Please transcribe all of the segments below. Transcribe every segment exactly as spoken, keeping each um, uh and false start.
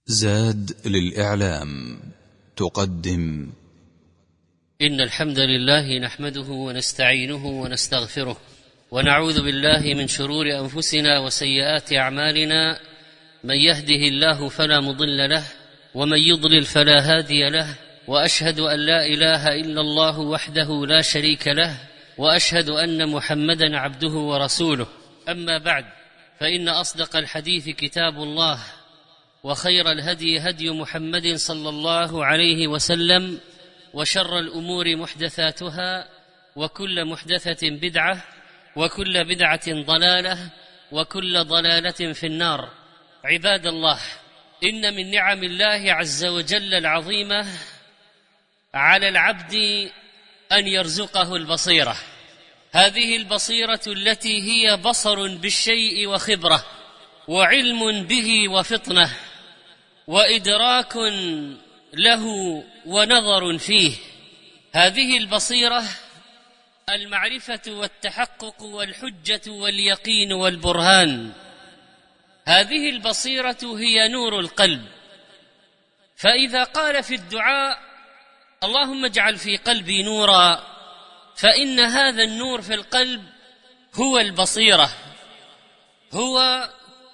زاد للإعلام تقدم. إن الحمد لله نحمده ونستعينه ونستغفره ونعوذ بالله من شرور أنفسنا وسيئات أعمالنا. من يهده الله فلا مضل له ومن يضلل فلا هادي له، وأشهد أن لا إله إلا الله وحده لا شريك له، وأشهد أن محمدا عبده ورسوله. أما بعد، فإن أصدق الحديث كتاب الله، وخير الهدي هدي محمد صلى الله عليه وسلم، وشر الأمور محدثاتها، وكل محدثة بدعة، وكل بدعة ضلالة، وكل ضلالة في النار. عباد الله، إن من نعم الله عز وجل العظيمة على العبد أن يرزقه البصيرة، هذه البصيرة التي هي بصر بالشيء وخبرة، وعلم به وفطنة، وإدراك له ونظر فيه. هذه البصيرة المعرفة والتحقق والحجة واليقين والبرهان. هذه البصيرة هي نور القلب، فإذا قال في الدعاء اللهم اجعل في قلبي نورا، فإن هذا النور في القلب هو البصيرة، هو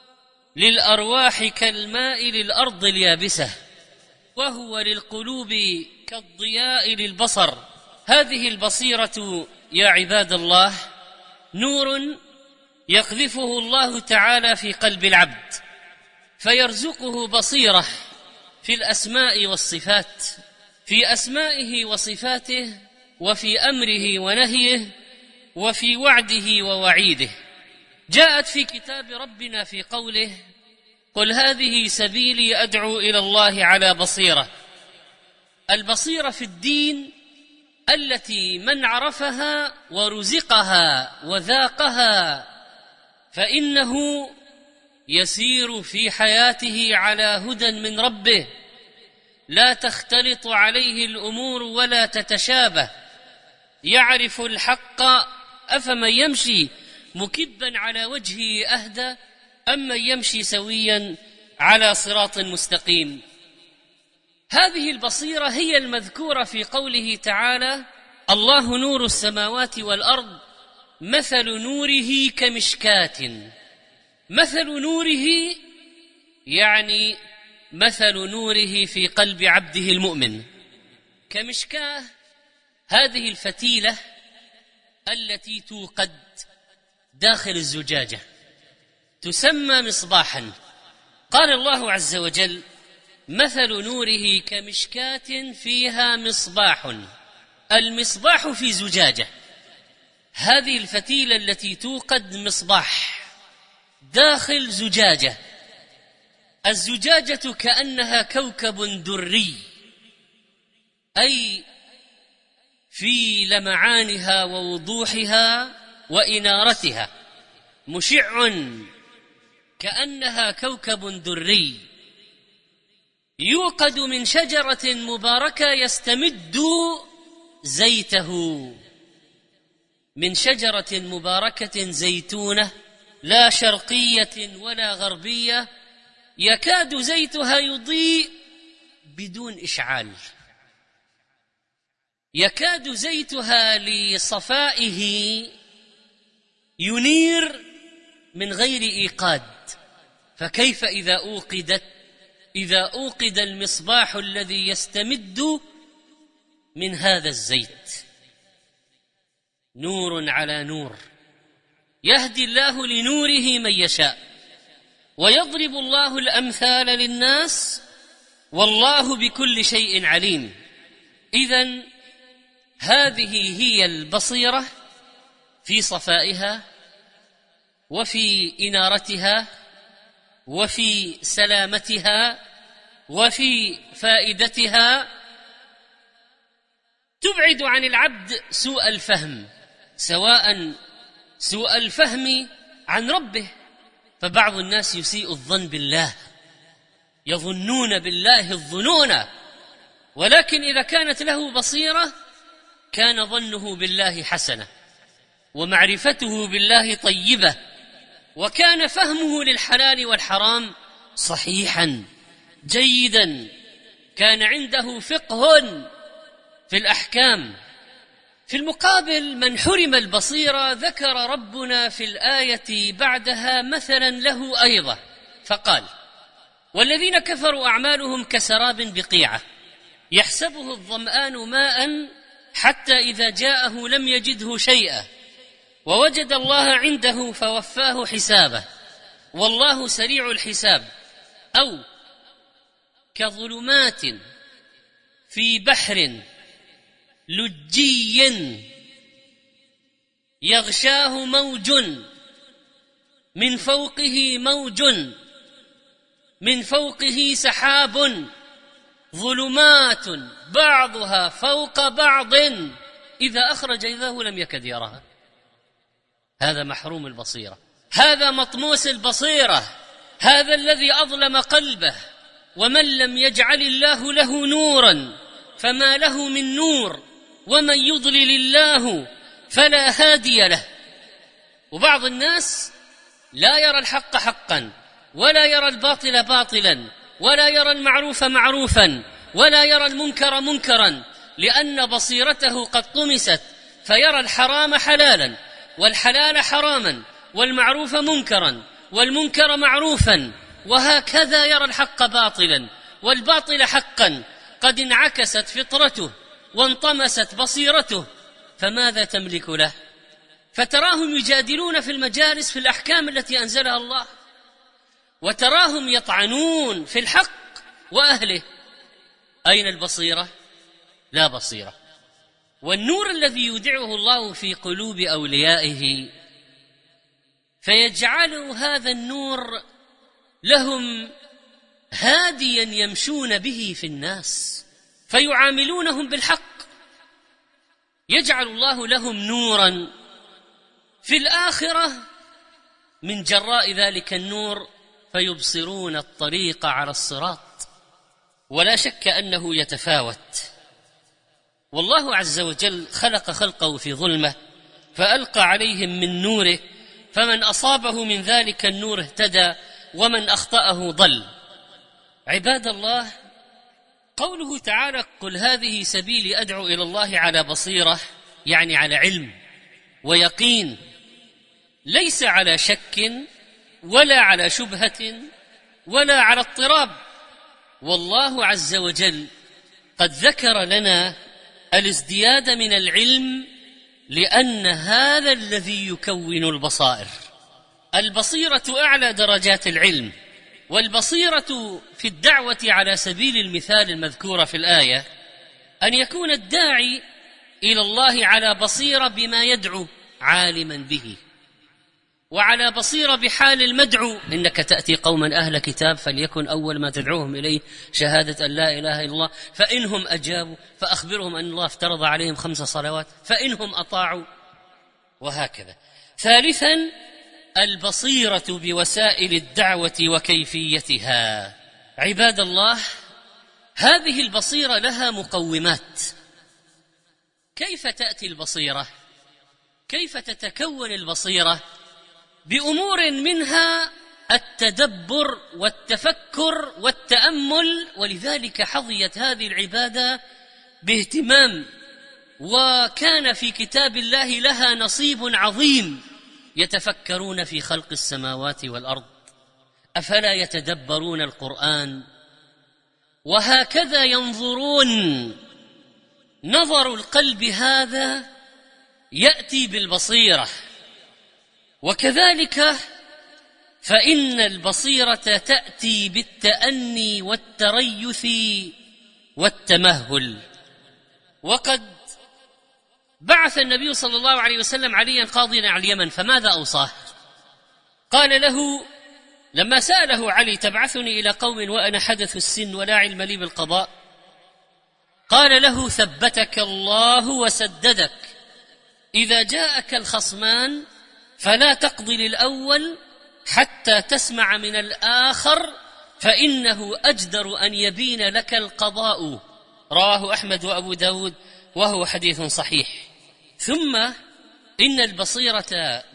للأرواح كالماء للأرض اليابسة، وهو للقلوب كالضياء للبصر. هذه البصيرة يا عباد الله نور يقذفه الله تعالى في قلب العبد، فيرزقه بصيرة في الأسماء والصفات، في أسمائه وصفاته، وفي أمره ونهيه، وفي وعده ووعيده. جاءت في كتاب ربنا في قوله: قل هذه سبيلي أدعو إلى الله على بصيرة. البصيرة في الدين التي من عرفها ورزقها وذاقها فإنه يسير في حياته على هدى من ربه، لا تختلط عليه الأمور ولا تتشابه، يعرف الحق. أفمن يمشي مكبا على وجهه أهدى أم من يمشي سويا على صراط مستقيم. هذه البصيرة هي المذكورة في قوله تعالى: الله نور السماوات والأرض مثل نوره كمشكاة. مثل نوره يعني مثل نوره في قلب عبده المؤمن كمشكاة، هذه الفتيلة التي توقد داخل الزجاجة تسمى مصباحا. قال الله عز وجل: مثل نوره كمشكاة فيها مصباح. المصباح في زجاجة، هذه الفتيلة التي توقد مصباح داخل زجاجة. الزجاجة كأنها كوكب دري، أي في لمعانها ووضوحها وإنارتها مشع، كأنها كوكب دري يوقد من شجرة مباركة يستمد زيته، من شجرة مباركة زيتونة لا شرقية ولا غربية، يكاد زيتها يضيء بدون إشعال، يكاد زيتها لصفائه ينير من غير إيقاد. فكيف إذا أوقدت إذا أوقد المصباح الذي يستمد من هذا الزيت؟ نور على نور، يهدي الله لنوره من يشاء، ويضرب الله الأمثال للناس، والله بكل شيء عليم. إذن هذه هي البصيرة في صفائها، وفي إنارتها، وفي سلامتها، وفي فائدتها. تبعد عن العبد سوء الفهم، سواء سوء الفهم عن ربه، فبعض الناس يسيء الظن بالله، يظنون بالله الظنون، ولكن إذا كانت له بصيرة كان ظنه بالله حسنة، ومعرفته بالله طيبة، وكان فهمه للحلال والحرام صحيحا. جيدا، كان عنده فقه في الأحكام. في المقابل من حرم البصيرة ذكر ربنا في الآية بعدها مثلا له أيضا فقال: والذين كفروا أعمالهم كسراب بقيعة يحسبه الظمآن ماء حتى إذا جاءه لم يجده شيئا ووجد الله عنده فوفاه حسابه والله سريع الحساب. أو كظلمات في بحر لجي يغشاه موج من فوقه موج من فوقه سحاب ظلمات بعضها فوق بعض إذا أخرج يده لم يكد يراها. هذا محروم البصيرة، هذا مطموس البصيرة، هذا الذي أظلم قلبه. ومن لم يجعل الله له نورا فما له من نور ومن يضلل الله فلا هادي له. وبعض الناس لا يرى الحق حقا ولا يرى الباطل باطلا ولا يرى المعروف معروفا ولا يرى المنكر منكرا، لأن بصيرته قد طمست، فيرى الحرام حلالا والحلال حراما والمعروف منكرا والمنكر معروفا، وهكذا يرى الحق باطلا والباطل حقا. قد انعكست فطرته وانطمست بصيرته، فماذا تملك له؟ فتراهم يجادلون في المجالس في الأحكام التي أنزلها الله، وتراهم يطعنون في الحق وأهله. أين البصيرة؟ لا بصيرة. والنور الذي يودعه الله في قلوب أوليائه فيجعل هذا النور لهم هاديا يمشون به في الناس فيعاملونهم بالحق. يجعل الله لهم نورا في الآخرة من جراء ذلك النور فيبصرون الطريق على الصراط. ولا شك أنه يتفاوت. والله عز وجل خلق خلقه في ظلمة فألقى عليهم من نوره، فمن أصابه من ذلك النور اهتدى ومن أخطأه ضل. عباد الله، قوله تعالى: قل هذه سبيلي أدعو إلى الله على بصيرة، يعني على علم ويقين، ليس على شك ولا على شبهة ولا على اضطراب. والله عز وجل قد ذكر لنا الازدياد من العلم، لأن هذا الذي يكون البصائر. البصيرة أعلى درجات العلم، والبصيرة في الدعوة على سبيل المثال المذكور في الآية أن يكون الداعي إلى الله على بصيرة بما يدعو عالما به، وعلى بصيرة بحال المدعو. إنك تأتي قوما أهل كتاب فليكن أول ما تدعوهم إليه شهادة أن لا إله إلا الله، فإنهم أجابوا فأخبرهم أن الله افترض عليهم خمس صلوات فإنهم أطاعوا، وهكذا. ثالثا، البصيرة بوسائل الدعوة وكيفيتها. عباد الله، هذه البصيرة لها مقومات. كيف تأتي البصيرة؟ كيف تتكون البصيرة؟ بأمور منها التدبر والتفكر والتأمل، ولذلك حظيت هذه العبادة باهتمام، وكان في كتاب الله لها نصيب عظيم. يتفكرون في خلق السماوات والأرض أفلا يتدبرون القرآن، وهكذا ينظرون. نظر القلب هذا يأتي بالبصيرة، وكذلك فإن البصيرة تأتي بالتأني والتريث والتمهل. وقد بعث النبي صلى الله عليه وسلم عليا قاضيا على اليمن، فماذا أوصاه؟ قال له لما سأله علي: تبعثني إلى قوم وأنا حدث السن ولا علم لي بالقضاء؟ قال له: ثبتك الله وسددك، إذا جاءك الخصمان فلا تقضي للأول حتى تسمع من الآخر، فإنه أجدر أن يبين لك القضاء. رواه أحمد وأبو داود وهو حديث صحيح. ثم إن البصيرة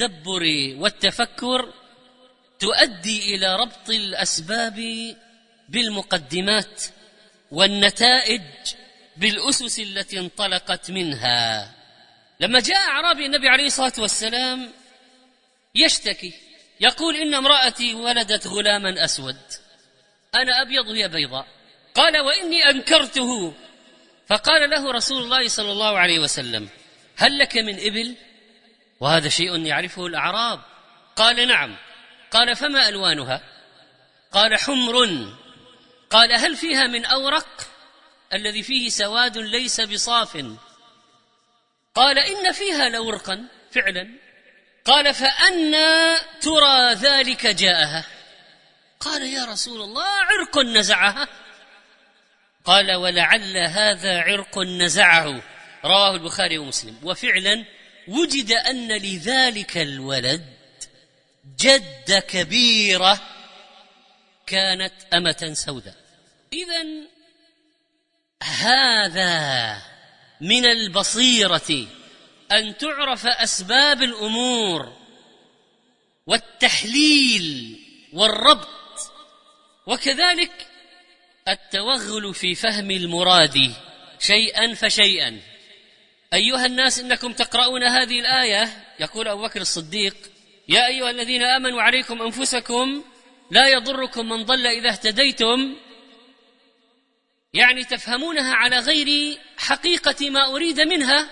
بالتدبر والتفكر تؤدي إلى ربط الأسباب بالمقدمات والنتائج بالأسس التي انطلقت منها. لما جاء أعرابي النبي عليه الصلاة والسلام يشتكي يقول إن امرأتي ولدت غلاما أسود، أنا أبيض وهي بيضاء، قال وإني أنكرته، فقال له رسول الله صلى الله عليه وسلم هل لك من إبل؟ وهذا شيء يعرفه الأعراب. قال نعم. قال فما ألوانها؟ قال حمر. قال هل فيها من أورق الذي فيه سواد ليس بصاف؟ قال إن فيها لورقا فعلا. قال فأنى ترى ذلك جاءها؟ قال يا رسول الله عرق نزعها. قال ولعل هذا عرق نزعه، رواه البخاري ومسلم. وفعلا وجد أن لذلك الولد جد كبيرة كانت أمة سوداء. إذن هذا من البصيرة أن تعرف أسباب الأمور والتحليل والربط، وكذلك التوغل في فهم المراد شيئا فشيئا. أيها الناس إنكم تقرؤون هذه الآية، يقول أبو بكر الصديق يا أيها الذين آمنوا عليكم أنفسكم لا يضركم من ضل إذا اهتديتم، يعني تفهمونها على غير حقيقة ما أريد منها،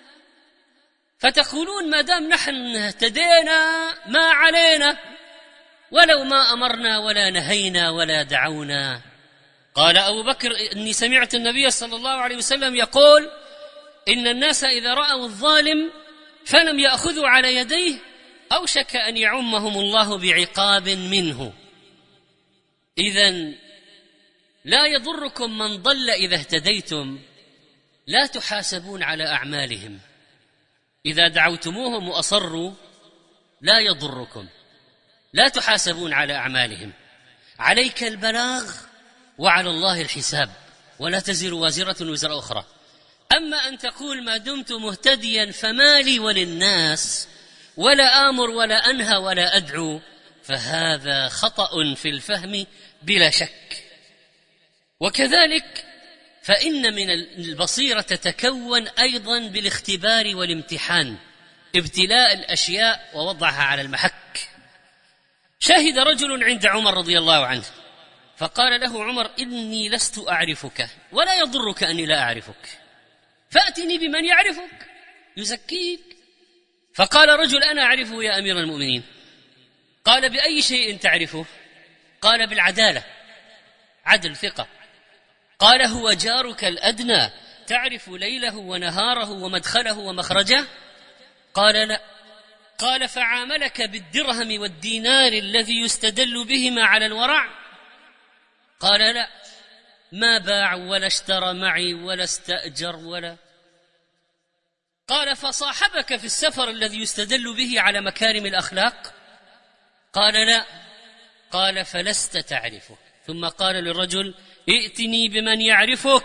فتقولون ما دام نحن اهتدينا ما علينا ولو ما أمرنا ولا نهينا ولا دعونا. قال أبو بكر إني سمعت النبي صلى الله عليه وسلم يقول إن الناس إذا رأوا الظالم فلم يأخذوا على يديه أوشك أن يعمهم الله بعقاب منه. إذن لا يضركم من ضل إذا اهتديتم، لا تحاسبون على أعمالهم، إذا دعوتموهم وأصروا لا يضركم، لا تحاسبون على أعمالهم، عليك البلاغ وعلى الله الحساب، ولا تزر وازرة وزر أخرى. أما أن تقول ما دمت مهتديا فما لي وللناس ولا آمر ولا أنهى ولا أدعو، فهذا خطأ في الفهم بلا شك. وكذلك فإن من البصيرة تتكون أيضا بالاختبار والامتحان، ابتلاء الأشياء ووضعها على المحك. شهد رجل عند عمر رضي الله عنه فقال له عمر إني لست أعرفك ولا يضرك أني لا أعرفك، فأتني بمن يعرفك يزكيك. فقال رجل أنا أعرفه يا أمير المؤمنين. قال بأي شيء تعرفه؟ قال بالعدالة، عدل ثقة. قال هو جارك الأدنى تعرف ليله ونهاره ومدخله ومخرجه؟ قال لا. قال فعاملك بالدرهم والدينار الذي يستدل بهما على الورع؟ قال لا، ما باع ولا اشترى معي ولا استأجر ولا. قال فصاحبك في السفر الذي يستدل به على مكارم الأخلاق؟ قال لا. قال فلست تعرفه. ثم قال للرجل ائتني بمن يعرفك.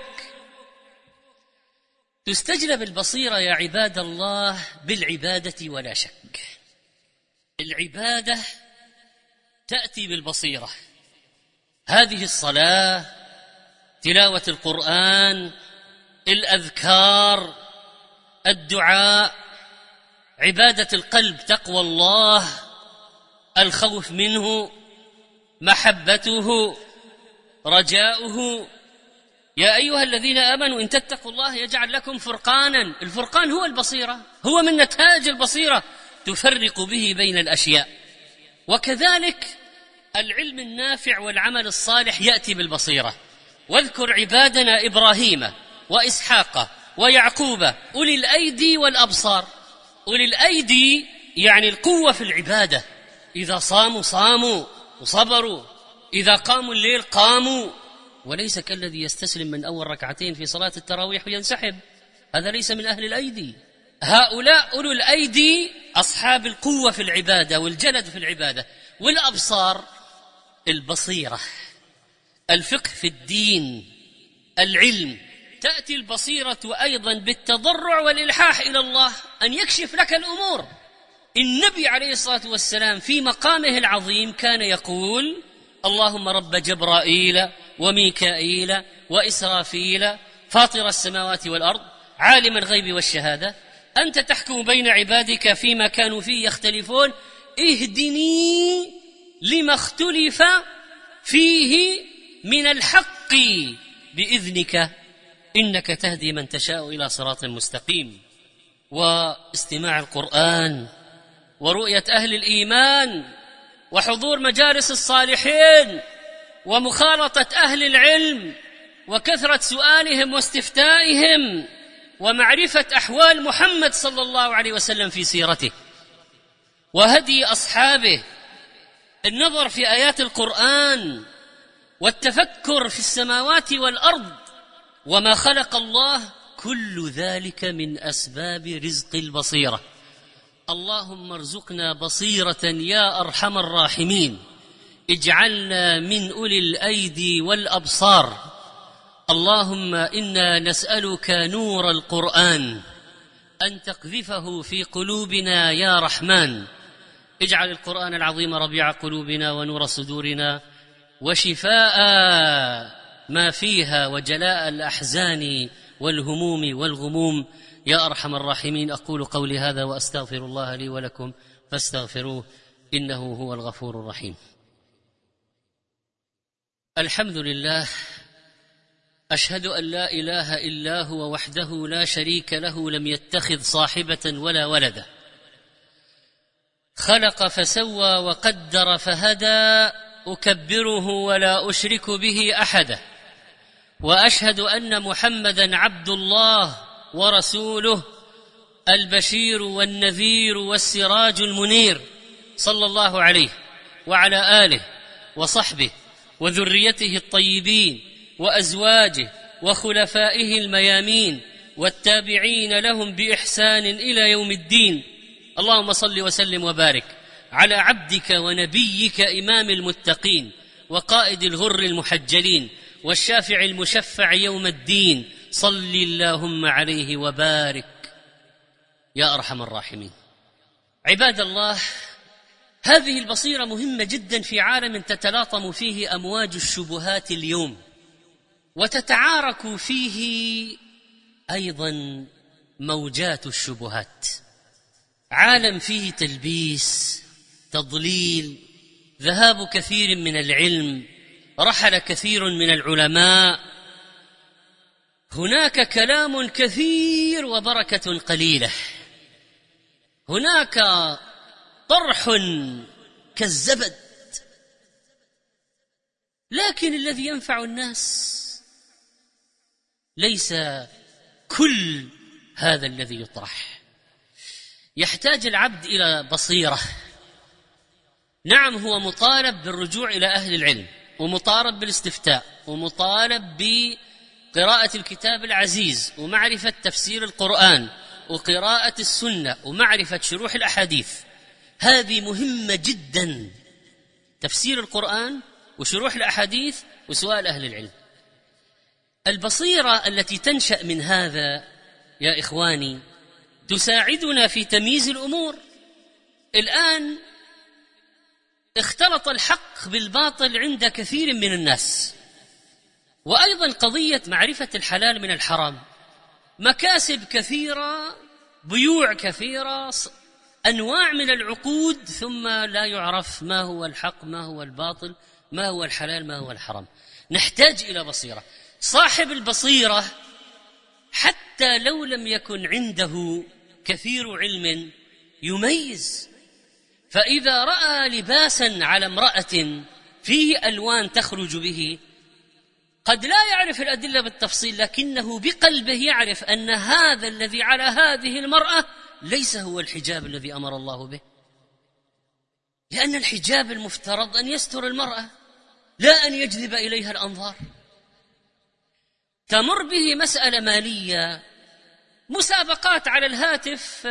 تستجلب البصيرة يا عباد الله بالعبادة ولا شك. العبادة تأتي بالبصيرة، هذه الصلاة، تلاوة القرآن، الأذكار، الدعاء، عبادة القلب، تقوى الله، الخوف منه، محبته، رجاؤه. يا أيها الذين آمنوا إن تتقوا الله يجعل لكم فرقانا. الفرقان هو البصيرة، هو من نتاج البصيرة، تفرق به بين الأشياء. وكذلك العلم النافع والعمل الصالح يأتي بالبصيرة. واذكر عبادنا إبراهيم وإسحاق ويعقوب أولي الأيدي والأبصار. أولي الأيدي يعني القوة في العبادة، إذا صاموا صاموا وصبروا، إذا قاموا الليل قاموا، وليس كالذي يستسلم من أول ركعتين في صلاة التراويح وينسحب، هذا ليس من أهل الأيدي. هؤلاء أولو الأيدي أصحاب القوة في العبادة والجلد في العبادة. والأبصار البصيرة، الفقه في الدين، العلم. تأتي البصيرة أيضا بالتضرع والإلحاح إلى الله أن يكشف لك الأمور. النبي عليه الصلاة والسلام في مقامه العظيم كان يقول اللهم رب جبرائيل وميكائيل وإسرافيل فاطر السماوات والأرض عالم الغيب والشهادة أنت تحكم بين عبادك فيما كانوا فيه يختلفون اهدني لما اختلف فيه من الحق بإذنك إنك تهدي من تشاء إلى صراط مستقيم. واستماع القرآن ورؤية أهل الإيمان وحضور مجالس الصالحين ومخالطة أهل العلم وكثرة سؤالهم واستفتائهم ومعرفة أحوال محمد صلى الله عليه وسلم في سيرته وهدي أصحابه، النظر في آيات القرآن والتفكر في السماوات والأرض وما خلق الله، كل ذلك من أسباب رزق البصيرة. اللهم ارزقنا بصيرة يا أرحم الراحمين، اجعلنا من أولي الأيدي والأبصار. اللهم إنا نسألك نور القرآن أن تقذفه في قلوبنا يا رحمن، اجعل القرآن العظيم ربيع قلوبنا ونور صدورنا وشفاء ما فيها وجلاء الأحزان والهموم والغموم يا أرحم الراحمين. أقول قولي هذا وأستغفر الله لي ولكم فاستغفروه إنه هو الغفور الرحيم. الحمد لله، أشهد أن لا إله إلا هو وحده لا شريك له، لم يتخذ صاحبة ولا ولدا، خلق فسوى وقدر فهدى، أكبره ولا أشرك به أحدا، وأشهد أن محمدا عبد الله ورسوله البشير والنذير والسراج المنير، صلى الله عليه وعلى آله وصحبه وذريته الطيبين وأزواجه وخلفائه الميامين والتابعين لهم بإحسان إلى يوم الدين. اللهم صل وسلم وبارك على عبدك ونبيك إمام المتقين وقائد الغر المحجلين والشافع المشفع يوم الدين، صل اللهم عليه وبارك يا أرحم الراحمين. عباد الله، هذه البصيرة مهمة جدا في عالم تتلاطم فيه أمواج الشبهات اليوم، وتتعارك فيه أيضا موجات الشبهات. عالم فيه تلبيس، تضليل، ذهاب كثير من العلم، رحل كثير من العلماء، هناك كلام كثير وبركة قليلة، هناك طرح كالزبد، لكن الذي ينفع الناس ليس كل هذا الذي يطرح. يحتاج العبد إلى بصيرة. نعم، هو مطالب بالرجوع إلى أهل العلم، ومطالب بالاستفتاء، ومطالب بقراءة الكتاب العزيز، ومعرفة تفسير القرآن، وقراءة السنة، ومعرفة شروح الأحاديث. هذه مهمة جدا، تفسير القرآن وشروح الأحاديث وسؤال أهل العلم. البصيرة التي تنشأ من هذا يا إخواني تساعدنا في تمييز الأمور. الآن اختلط الحق بالباطل عند كثير من الناس، وأيضا قضية معرفة الحلال من الحرام، مكاسب كثيرة، بيوع كثيرة، أنواع من العقود، ثم لا يعرف ما هو الحق، ما هو الباطل، ما هو الحلال، ما هو الحرام. نحتاج إلى بصيرة. صاحب البصيرة حتى لو لم يكن عنده كثير علم يميز، فإذا رأى لباسا على امرأة فيه ألوان تخرج به، قد لا يعرف الأدلة بالتفصيل، لكنه بقلبه يعرف أن هذا الذي على هذه المرأة ليس هو الحجاب الذي أمر الله به، لأن الحجاب المفترض أن يستر المرأة لا أن يجذب إليها الأنظار. تمر به مسألة مالية، مسابقات على الهاتف،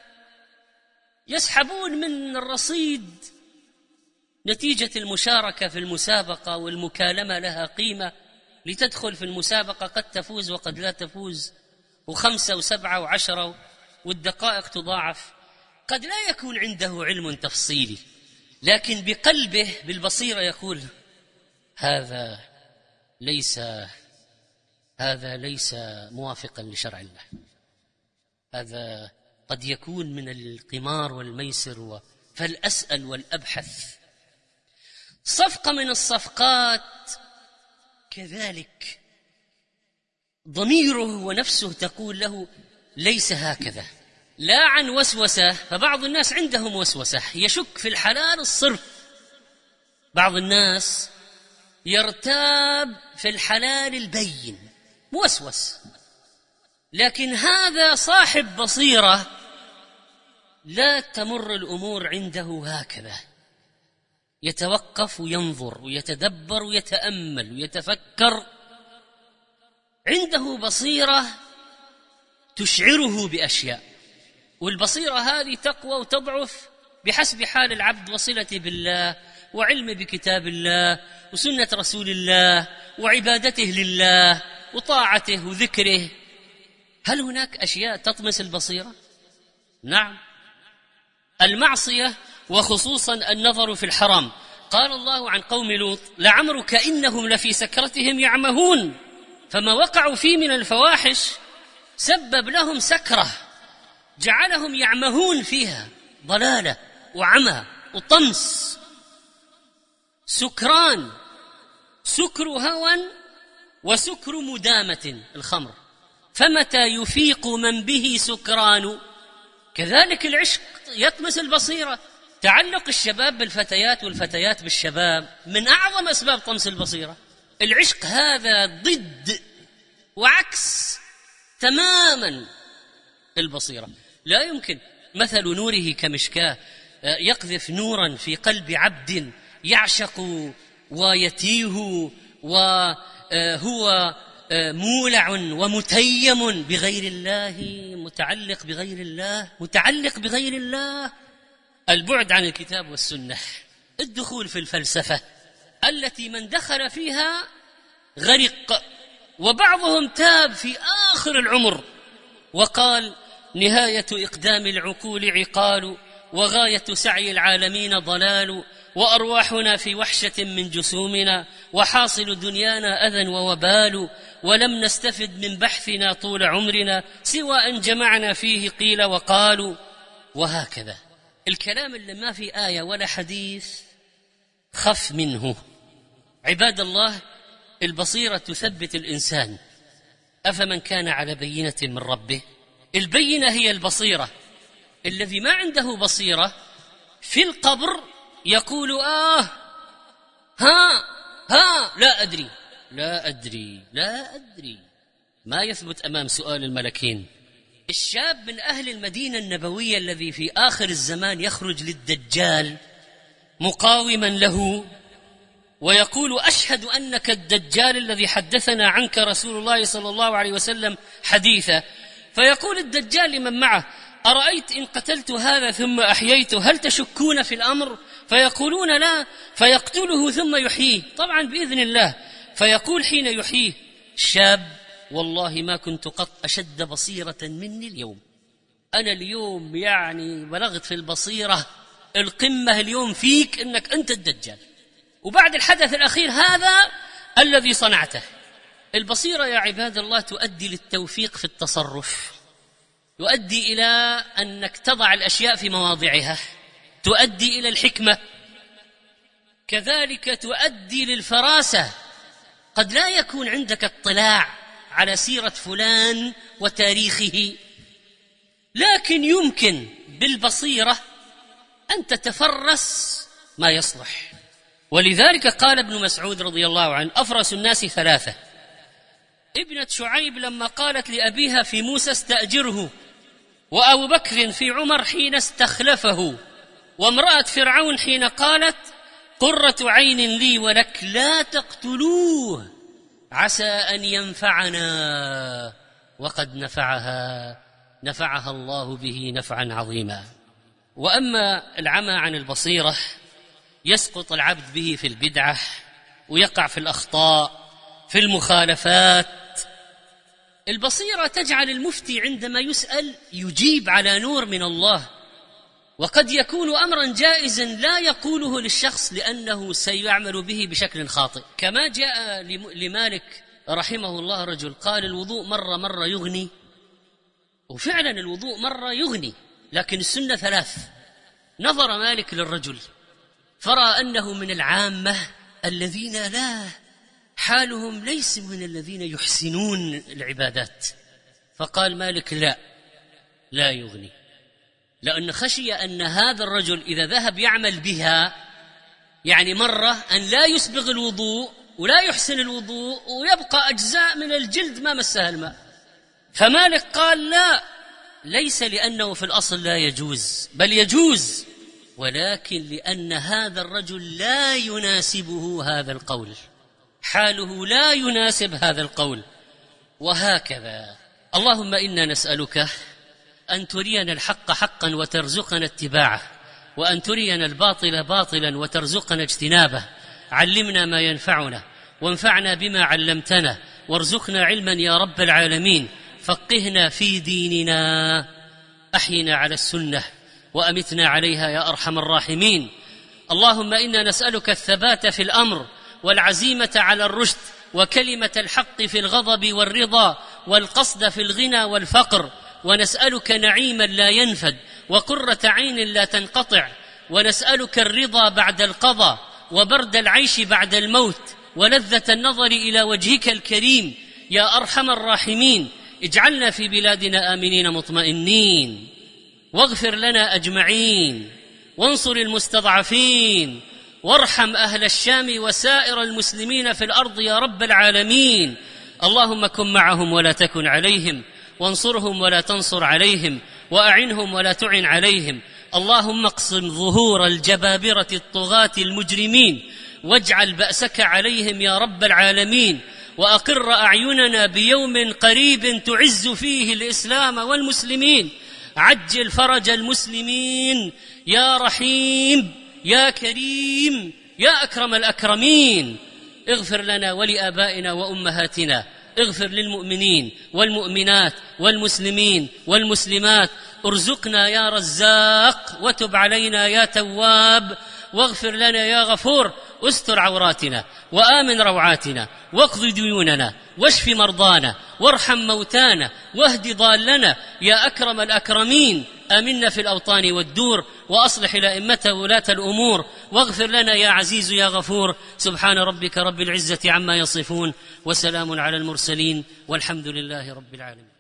يسحبون من الرصيد نتيجة المشاركة في المسابقة، والمكالمة لها قيمة، لتدخل في المسابقة قد تفوز وقد لا تفوز، وخمسة وسبعة وعشرة، والدقائق تضاعف. قد لا يكون عنده علم تفصيلي، لكن بقلبه بالبصيرة يقول هذا ليس هذا ليس موافقا لشرع الله، هذا قد يكون من القمار والميسر و... فالأسأل والأبحث. صفقة من الصفقات كذلك ضميره ونفسه تقول له ليس هكذا، لا عن وسوسة، فبعض الناس عندهم وسوسة يشك في الحلال الصرف، بعض الناس يرتاب في الحلال البين موسوس، لكن هذا صاحب بصيرة لا تمر الأمور عنده هكذا، يتوقف وينظر ويتدبر ويتأمل ويتفكر، عنده بصيرة تشعره بأشياء، والبصيرة هذه تقوى وتضعف بحسب حال العبد وصلته بالله وعلمه بكتاب الله وسنة رسول الله وعبادته لله وطاعته وذكره. هل هناك أشياء تطمس البصيرة؟ نعم، المعصية وخصوصا النظر في الحرام. قال الله عن قوم لوط لعمرك إنهم لفي سكرتهم يعمهون، فما وقعوا فيه من الفواحش سبب لهم سكرة جعلهم يعمهون فيها، ضلالة وعمى وطمس، سكران، سكر هوى وسكر مدامة الخمر، فمتى يفيق من به سكران. كذلك العشق يطمس البصيرة، تعلق الشباب بالفتيات والفتيات بالشباب من أعظم أسباب طمس البصيرة. العشق هذا ضد وعكس تماما البصيرة. لا يمكن مثل نوره كمشكاة يقذف نورا في قلب عبد يعشق ويتيه وهو مولع ومتيم بغير الله، متعلق بغير الله، متعلق بغير الله. البعد عن الكتاب والسنة، الدخول في الفلسفة التي من دخل فيها غرق، وبعضهم تاب في آخر العمر وقال نهاية إقدام العقول عقال، وغاية سعي العالمين ضلال، وأرواحنا في وحشة من جسومنا، وحاصل دنيانا أذى ووبال، ولم نستفد من بحثنا طول عمرنا سوى أن جمعنا فيه قيل وقالوا. وهكذا الكلام اللي ما في آية ولا حديث خف منه. عباد الله، البصيرة تثبت الإنسان. أفمن كان على بينة من ربه، البينة هي البصيرة. الذي ما عنده بصيرة في القبر يقول آه ها ها لا أدري لا أدري لا أدري، ما يثبت أمام سؤال الملكين. الشاب من أهل المدينة النبوية الذي في آخر الزمان يخرج للدجال مقاوما له ويقول أشهد أنك الدجال الذي حدثنا عنك رسول الله صلى الله عليه وسلم حديثا، فيقول الدجال لمن معه أرأيت إن قتلت هذا ثم أحييته هل تشكون في الأمر؟ فيقولون لا، فيقتله ثم يحييه طبعا بإذن الله، فيقول حين يحييه الشاب والله ما كنت قط أشد بصيرة مني اليوم، أنا اليوم يعني بلغت في البصيرة القمة اليوم فيك إنك أنت الدجال، وبعد الحدث الأخير هذا الذي صنعته. البصيرة يا عباد الله تؤدي للتوفيق في التصرف، تؤدي إلى أنك تضع الأشياء في مواضعها، تؤدي إلى الحكمة، كذلك تؤدي للفراسة. قد لا يكون عندك اطلاع على سيرة فلان وتاريخه، لكن يمكن بالبصيرة أن تتفرس ما يصلح. ولذلك قال ابن مسعود رضي الله عنه أفرس الناس ثلاثة. ابنة شعيب لما قالت لأبيها في موسى استأجره، وأبو بكر في عمر حين استخلفه، وامرأة فرعون حين قالت قرة عين لي ولك لا تقتلوه عسى أن ينفعنا وقد نفعها نفعها الله به نفعا عظيما. وأما العمى عن البصيرة يسقط العبد به في البدعة ويقع في الأخطاء في المخالفات. البصيرة تجعل المفتي عندما يسأل يجيب على نور من الله، وقد يكون أمرا جائزا لا يقوله للشخص لأنه سيعمل به بشكل خاطئ، كما جاء لمالك رحمه الله رجل قال الوضوء مرة مرة يغني، وفعلا الوضوء مرة يغني، لكن السنة ثلاث. نظر مالك للرجل فرأى أنه من العامة الذين لا حالهم ليس من الذين يحسنون العبادات، فقال مالك لا لا يغني، لأن خشي أن هذا الرجل إذا ذهب يعمل بها يعني مرة أن لا يسبغ الوضوء ولا يحسن الوضوء ويبقى أجزاء من الجلد ما مسها الماء. فمالك قال لا، ليس لأنه في الأصل لا يجوز، بل يجوز، ولكن لأن هذا الرجل لا يناسبه هذا القول، حاله لا يناسب هذا القول. وهكذا اللهم إنا نسألك أن ترينا الحق حقا وترزقنا اتباعه، وأن ترينا الباطل باطلا وترزقنا اجتنابه. علمنا ما ينفعنا وانفعنا بما علمتنا، وارزقنا علما يا رب العالمين. فقهنا في ديننا، أحينا على السنة وأمتنا عليها يا أرحم الراحمين. اللهم إنا نسألك الثبات في الأمر والعزيمة على الرشد وكلمة الحق في الغضب والرضا والقصد في الغنى والفقر، ونسألك نعيما لا ينفد وقرة عين لا تنقطع، ونسألك الرضا بعد القضاء وبرد العيش بعد الموت ولذة النظر إلى وجهك الكريم يا أرحم الراحمين. اجعلنا في بلادنا آمنين مطمئنين، واغفر لنا أجمعين، وانصر المستضعفين، وارحم أهل الشام وسائر المسلمين في الأرض يا رب العالمين. اللهم كن معهم ولا تكن عليهم، وانصرهم ولا تنصر عليهم، وأعنهم ولا تعن عليهم. اللهم اقسم ظهور الجبابرة الطغاة المجرمين، واجعل بأسك عليهم يا رب العالمين، وأقر أعيننا بيوم قريب تعز فيه الإسلام والمسلمين. عجل فرج المسلمين يا رحيم يا كريم يا أكرم الأكرمين. اغفر لنا ولآبائنا وأمهاتنا، اغفر للمؤمنين والمؤمنات والمسلمين والمسلمات. ارزقنا يا رزاق، وتب علينا يا تواب، واغفر لنا يا غفور. استر عوراتنا وآمن روعاتنا، واقض ديوننا، واشف مرضانا، وارحم موتانا، واهد ضالنا يا أكرم الأكرمين. آمنا في الأوطان والدور، وأصلح الأئمة ولاة الأمور، واغفر لنا يا عزيز يا غفور. سبحان ربك رب العزة عما يصفون، وسلام على المرسلين، والحمد لله رب العالمين.